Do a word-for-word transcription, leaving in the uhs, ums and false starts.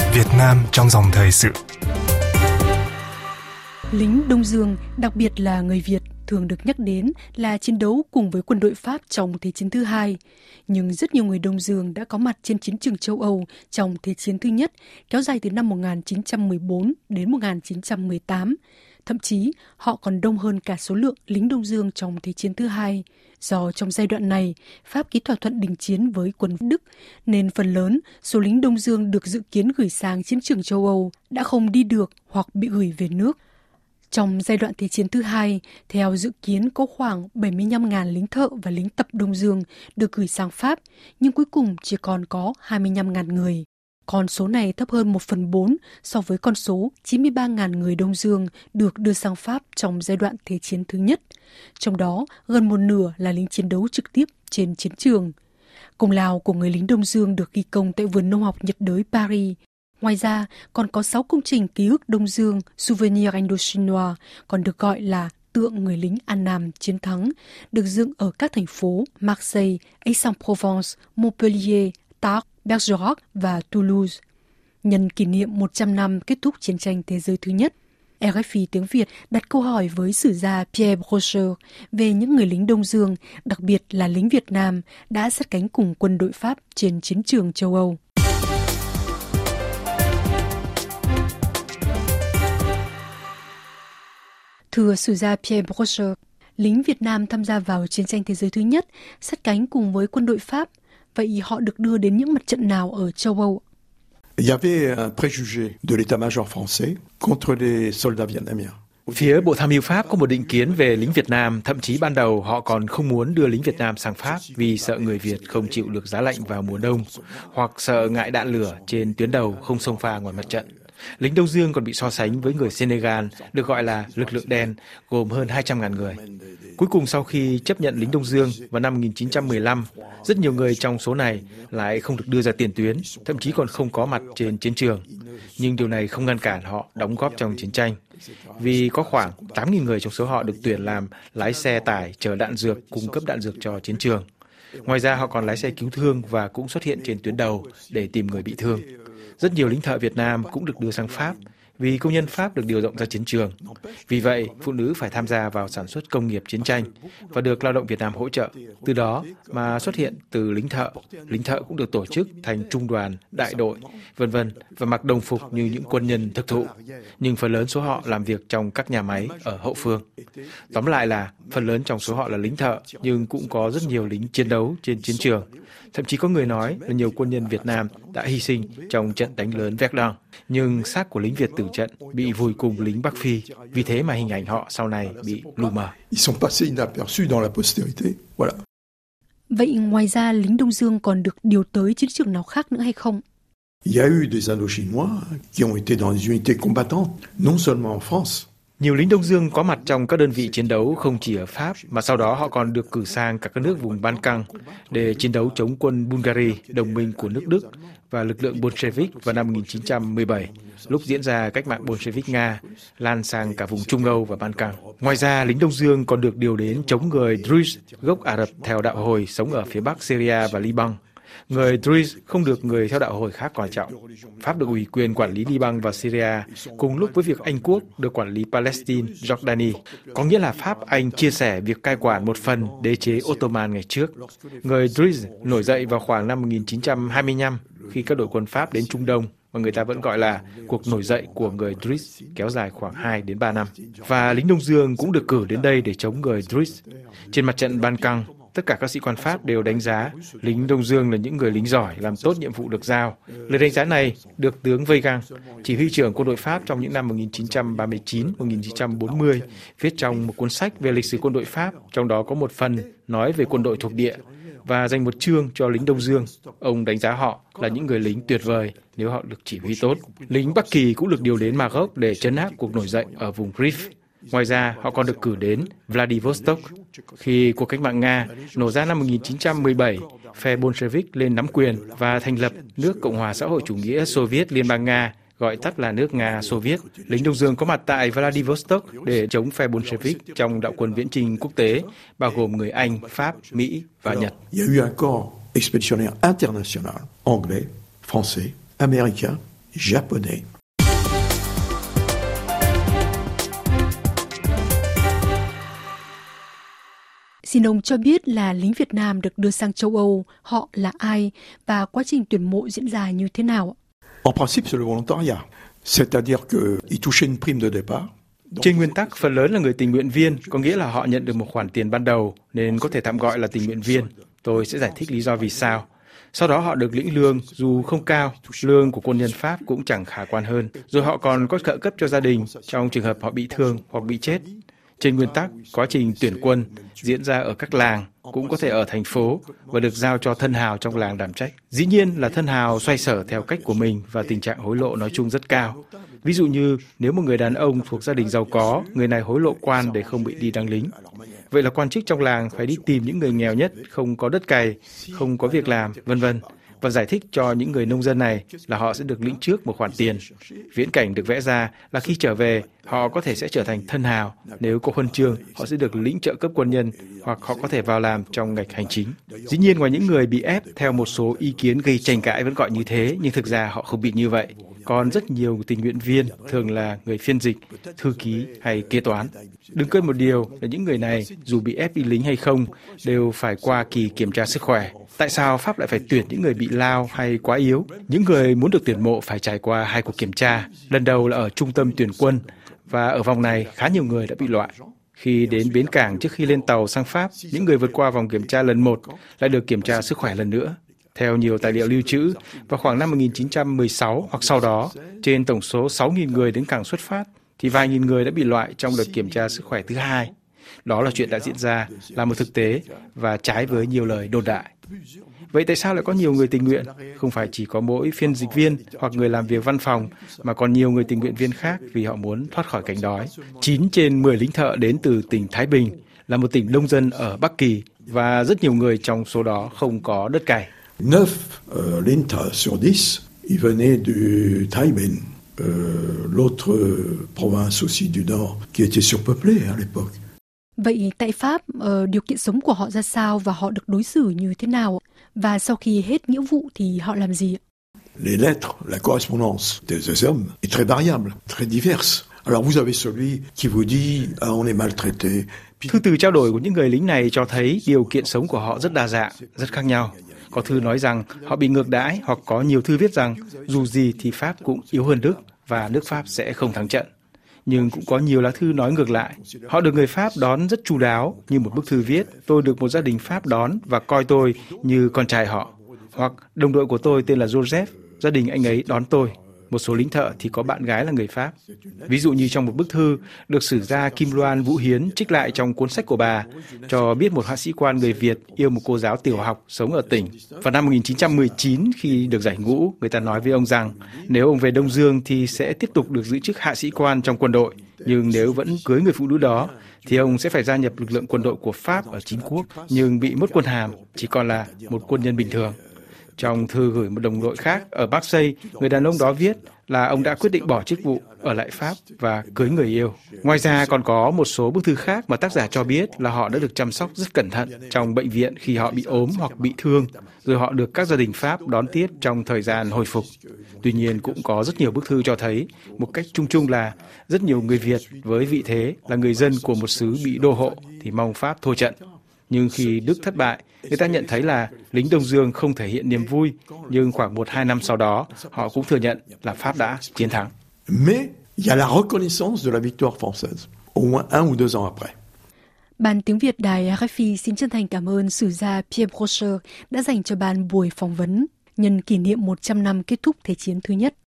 Việt Nam trong dòng thời sự. Lính Đông Dương, đặc biệt là người Việt, thường được nhắc đến là chiến đấu cùng với quân đội Pháp trong Thế chiến thứ hai. Nhưng rất nhiều người Đông Dương đã có mặt trên chiến trường châu Âu trong Thế chiến thứ nhất, kéo dài từ năm một nghìn chín trăm mười bốn đến một nghìn chín trăm mười tám. Thậm chí, họ còn đông hơn cả số lượng lính Đông Dương trong Thế chiến thứ hai. Do trong giai đoạn này, Pháp ký thỏa thuận đình chiến với quân Đức, nên phần lớn số lính Đông Dương được dự kiến gửi sang chiến trường châu Âu đã không đi được hoặc bị gửi về nước. Trong giai đoạn Thế chiến thứ hai, theo dự kiến có khoảng bảy mươi lăm nghìn lính thợ và lính tập Đông Dương được gửi sang Pháp, nhưng cuối cùng chỉ còn có hai mươi lăm nghìn người. Con số này thấp hơn một phần bốn so với con số chín mươi ba nghìn người Đông Dương được đưa sang Pháp trong giai đoạn Thế chiến thứ nhất. Trong đó, gần một nửa là lính chiến đấu trực tiếp trên chiến trường. Công lao của người lính Đông Dương được ghi công tại Vườn Nông học nhiệt đới Paris. Ngoài ra, còn có sáu công trình ký ức Đông Dương, Souvenir Indochinois, còn được gọi là tượng người lính An Nam chiến thắng, được dựng ở các thành phố Marseille, Aix-en-Provence, Montpellier, Tarbes, Bergerac và Toulouse. Nhân kỷ niệm một trăm năm kết thúc chiến tranh thế giới thứ nhất, rờ ép i tiếng Việt đặt câu hỏi với sử gia Pierre Brocher về những người lính Đông Dương, đặc biệt là lính Việt Nam, đã sát cánh cùng quân đội Pháp trên chiến trường châu Âu. Thưa sử gia Pierre Brocher, lính Việt Nam tham gia vào chiến tranh thế giới thứ nhất, sát cánh cùng với quân đội Pháp. Vậy họ được đưa đến những mặt trận nào ở châu Âu? Il y avait un préjugé de l'état-major français contre les soldats vietnamiens. Phía Bộ Tham mưu Pháp có một định kiến về lính Việt Nam, thậm chí ban đầu họ còn không muốn đưa lính Việt Nam sang Pháp vì sợ người Việt không chịu được giá lạnh vào mùa đông, hoặc sợ ngại đạn lửa trên tuyến đầu không xông pha ngoài mặt trận. Lính Đông Dương còn bị so sánh với người Senegal, được gọi là lực lượng đen, gồm hơn hai trăm nghìn người. Cuối cùng sau khi chấp nhận lính Đông Dương vào năm một nghìn chín trăm mười lăm, rất nhiều người trong số này lại không được đưa ra tiền tuyến, thậm chí còn không có mặt trên chiến trường. Nhưng điều này không ngăn cản họ đóng góp trong chiến tranh, vì có khoảng tám nghìn người trong số họ được tuyển làm lái xe tải chở đạn dược, cung cấp đạn dược cho chiến trường. Ngoài ra họ còn lái xe cứu thương và cũng xuất hiện trên tuyến đầu để tìm người bị thương. Rất nhiều lính thợ Việt Nam cũng được đưa sang Pháp vì công nhân Pháp được điều động ra chiến trường. Vì vậy, phụ nữ phải tham gia vào sản xuất công nghiệp chiến tranh và được lao động Việt Nam hỗ trợ. Từ đó mà xuất hiện từ lính thợ. Lính thợ cũng được tổ chức thành trung đoàn, đại đội, vân vân và mặc đồng phục như những quân nhân thực thụ. Nhưng phần lớn số họ làm việc trong các nhà máy ở hậu phương. Tóm lại là phần lớn trong số họ là lính thợ, nhưng cũng có rất nhiều lính chiến đấu trên chiến trường. Thậm chí có người nói là nhiều quân nhân Việt Nam đã hy sinh trong trận đánh lớn Verdun, nhưng xác của lính Việt tử trận bị vùi cùng lính Bắc Phi, vì thế mà hình ảnh họ sau này bị lu mờ. Vậy ngoài ra lính Đông Dương còn được điều tới chiến trường nào khác nữa hay không? Il y a eu des Indochinois qui ont été dans des unités combattantes, non seulement en France. Nhiều lính Đông Dương có mặt trong các đơn vị chiến đấu không chỉ ở Pháp, mà sau đó họ còn được cử sang cả các nước vùng Ban Căng để chiến đấu chống quân Bulgaria, đồng minh của nước Đức, và lực lượng Bolshevik vào năm một nghìn chín trăm mười bảy, lúc diễn ra cách mạng Bolshevik Nga, lan sang cả vùng Trung Âu và Ban Căng. Ngoài ra, lính Đông Dương còn được điều đến chống người Druze, gốc Ả Rập theo đạo Hồi, sống ở phía Bắc Syria và Liban. Người Druze không được người theo đạo Hồi khác coi trọng. Pháp được ủy quyền quản lý Liban và Syria, cùng lúc với việc Anh Quốc được quản lý Palestine, Jordani. Có nghĩa là Pháp-Anh chia sẻ việc cai quản một phần đế chế Ottoman ngày trước. Người Druze nổi dậy vào khoảng năm một nghìn chín trăm hai mươi lăm khi các đội quân Pháp đến Trung Đông, mà người ta vẫn gọi là cuộc nổi dậy của người Druze, kéo dài khoảng hai đến ba năm. Và lính Đông Dương cũng được cử đến đây để chống người Druze. Trên mặt trận Ban Căng, tất cả các sĩ quan Pháp đều đánh giá lính Đông Dương là những người lính giỏi, làm tốt nhiệm vụ được giao. Lời đánh giá này được tướng Weygand, chỉ huy trưởng quân đội Pháp trong những năm một nghìn chín trăm ba mươi chín đến một nghìn chín trăm bốn mươi, viết trong một cuốn sách về lịch sử quân đội Pháp, trong đó có một phần nói về quân đội thuộc địa và dành một chương cho lính Đông Dương. Ông đánh giá họ là những người lính tuyệt vời nếu họ được chỉ huy tốt. Lính Bắc Kỳ cũng được điều đến Maroc để trấn áp cuộc nổi dậy ở vùng Rif. Ngoài ra, họ còn được cử đến Vladivostok. Khi cuộc cách mạng Nga nổ ra năm một nghìn chín trăm mười bảy, phe Bolshevik lên nắm quyền và thành lập nước Cộng hòa xã hội chủ nghĩa Xô Viết Liên bang Nga, gọi tắt là nước Nga Xô Viết. Lính Đông Dương có mặt tại Vladivostok để chống phe Bolshevik trong đạo quân viễn chinh quốc tế, bao gồm người Anh, Pháp, Mỹ và Nhật. Il y a eu un corps expéditionnaire international, anglais, français, américain japonais. Xin ông cho biết là lính Việt Nam được đưa sang châu Âu, họ là ai và quá trình tuyển mộ diễn ra như thế nào? En principe, c'est le volontariat. C'est-à-dire qu'ils touchaient une prime de départ. Trên nguyên tắc, phần lớn là người tình nguyện viên, có nghĩa là họ nhận được một khoản tiền ban đầu nên có thể tạm gọi là tình nguyện viên. Tôi sẽ giải thích lý do vì sao. Sau đó họ được lĩnh lương, dù không cao, lương của quân nhân Pháp cũng chẳng khả quan hơn. Rồi họ còn có trợ cấp cho gia đình trong trường hợp họ bị thương hoặc bị chết. Trên nguyên tắc, quá trình tuyển quân diễn ra ở các làng, cũng có thể ở thành phố và được giao cho thân hào trong làng đảm trách. Dĩ nhiên là thân hào xoay sở theo cách của mình và tình trạng hối lộ nói chung rất cao. Ví dụ như nếu một người đàn ông thuộc gia đình giàu có, người này hối lộ quan để không bị đi đăng lính. Vậy là quan chức trong làng phải đi tìm những người nghèo nhất, không có đất cày, không có việc làm, vân vân và giải thích cho những người nông dân này là họ sẽ được lĩnh trước một khoản tiền. Viễn cảnh được vẽ ra là khi trở về, họ có thể sẽ trở thành thân hào. Nếu có huân chương, họ sẽ được lĩnh trợ cấp quân nhân hoặc họ có thể vào làm trong ngạch hành chính. Dĩ nhiên, ngoài những người bị ép theo một số ý kiến gây tranh cãi vẫn gọi như thế, nhưng thực ra họ không bị như vậy. Còn rất nhiều tình nguyện viên, thường là người phiên dịch, thư ký hay kế toán. Đừng quên một điều là những người này, dù bị ép đi lính hay không, đều phải qua kỳ kiểm tra sức khỏe. Tại sao Pháp lại phải tuyển những người bị lao hay quá yếu? Những người muốn được tuyển mộ phải trải qua hai cuộc kiểm tra. Lần đầu là ở trung tâm tuyển quân, và ở vòng này khá nhiều người đã bị loại. Khi đến bến cảng trước khi lên tàu sang Pháp, những người vượt qua vòng kiểm tra lần một lại được kiểm tra sức khỏe lần nữa. Theo nhiều tài liệu lưu trữ, vào khoảng năm một nghìn chín trăm mười sáu hoặc sau đó, trên tổng số sáu nghìn người đến cảng xuất phát, thì vài nghìn người đã bị loại trong đợt kiểm tra sức khỏe thứ hai. Đó là chuyện đã diễn ra, là một thực tế và trái với nhiều lời đồn đại. Vậy tại sao lại có nhiều người tình nguyện? Không phải chỉ có mỗi phiên dịch viên hoặc người làm việc văn phòng, mà còn nhiều người tình nguyện viên khác vì họ muốn thoát khỏi cảnh đói. chín trên mười lính thợ đến từ tỉnh Thái Bình, là một tỉnh đông dân ở Bắc Kỳ, và rất nhiều người trong số đó không có đất cày. neuf euh, lính thợ sur dix, ils venaient du Thái Bình, euh, l'autre province aussi du Nord, qui était surpeuplée à l'époque. Vậy tại Pháp, uh, điều kiện sống của họ ra sao và họ được đối xử như thế nào? Và sau khi hết nghĩa vụ thì họ làm gì? Les lettres, la correspondance des hommes est très variable, très diverse. Alors vous avez celui qui vous dit ah, on est maltraité. Thư từ trao đổi của những người lính này cho thấy điều kiện sống của họ rất đa dạng, rất khác nhau. Có thư nói rằng họ bị ngược đãi, hoặc có nhiều thư viết rằng dù gì thì Pháp cũng yếu hơn Đức và nước Pháp sẽ không thắng trận. Nhưng cũng có nhiều lá thư nói ngược lại. Họ được người Pháp đón rất chu đáo, như một bức thư viết, tôi được một gia đình Pháp đón và coi tôi như con trai họ. Hoặc đồng đội của tôi tên là Joseph, gia đình anh ấy đón tôi. Một số lính thợ thì có bạn gái là người Pháp. Ví dụ như trong một bức thư được sử gia Kim Loan Vũ Hiến trích lại trong cuốn sách của bà, cho biết một hạ sĩ quan người Việt yêu một cô giáo tiểu học sống ở tỉnh. Vào năm một nghìn chín trăm mười chín, khi được giải ngũ, người ta nói với ông rằng nếu ông về Đông Dương thì sẽ tiếp tục được giữ chức hạ sĩ quan trong quân đội. Nhưng nếu vẫn cưới người phụ nữ đó, thì ông sẽ phải gia nhập lực lượng quân đội của Pháp ở Chín Quốc, nhưng bị mất quân hàm, chỉ còn là một quân nhân bình thường. Trong thư gửi một đồng đội khác ở Marseille, người đàn ông đó viết là ông đã quyết định bỏ chức vụ, ở lại Pháp và cưới người yêu. Ngoài ra còn có một số bức thư khác mà tác giả cho biết là họ đã được chăm sóc rất cẩn thận trong bệnh viện khi họ bị ốm hoặc bị thương, rồi họ được các gia đình Pháp đón tiếp trong thời gian hồi phục. Tuy nhiên cũng có rất nhiều bức thư cho thấy một cách chung chung là rất nhiều người Việt với vị thế là người dân của một xứ bị đô hộ thì mong Pháp thua trận. Nhưng khi Đức thất bại, người ta nhận thấy là lính Đông Dương không thể hiện niềm vui, nhưng khoảng một hai năm sau đó, họ cũng thừa nhận là Pháp đã chiến thắng. Mais il y a la reconnaissance de la victoire française, au moins un ou deux ans après. Ban tiếng Việt đài R F I xin chân thành cảm ơn sử gia Pierre Brocher đã dành cho ban buổi phỏng vấn nhân kỷ niệm một trăm năm kết thúc Thế chiến thứ nhất.